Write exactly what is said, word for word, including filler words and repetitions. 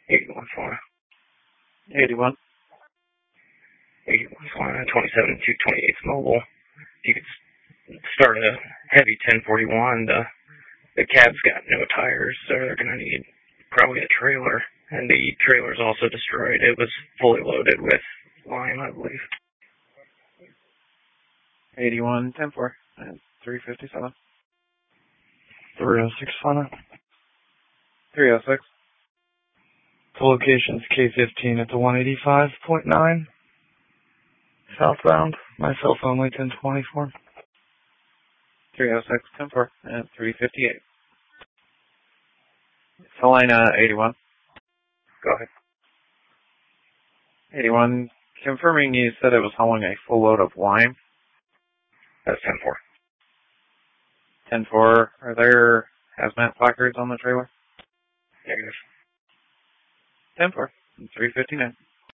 eighty-one Florida. eighty-one. eighty-one Florida, twenty-seven two twenty-eight mobile. You could start a heavy ten forty-one. The, the cab's got no tires, so they're going to need probably a trailer. And the trailer's also destroyed. It was fully loaded with lime, I believe. eighty-one ten four. And three fifty-seven. three oh six Florida. three oh six. The location's K fifteen at the one eighty-five point nine. Southbound. Myself only ten twenty-four. three oh six ten four. And three fifty-eight. Salina eighty-one. Go ahead. eighty-one. Confirming you said it was hauling a full load of lime. That's ten four. ten four. Are there hazmat placards on the trailer? Negative. ten four. three fifty-nine.